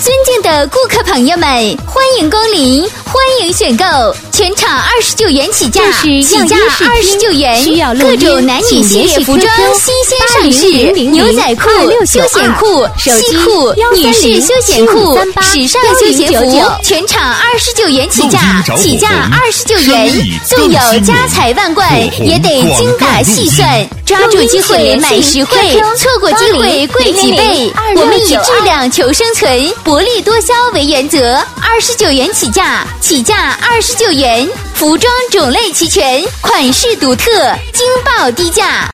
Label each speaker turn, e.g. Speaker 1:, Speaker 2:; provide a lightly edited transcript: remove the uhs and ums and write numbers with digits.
Speaker 1: 尊敬的顾客朋友们，欢迎光临，欢迎选购，全场29元起价，起价29元，各种男女系列服装新鲜上市，牛仔裤、休闲裤、西裤、女士休闲裤、时尚休闲服，全场29元起价，起价29元，纵有家财万贯，也得精打细算，抓住机会买实惠，错过机会贵几倍。我们以质量求生存，薄利多销为原则，29元起价，起价29元，服装种类齐全，款式独特，惊爆低价。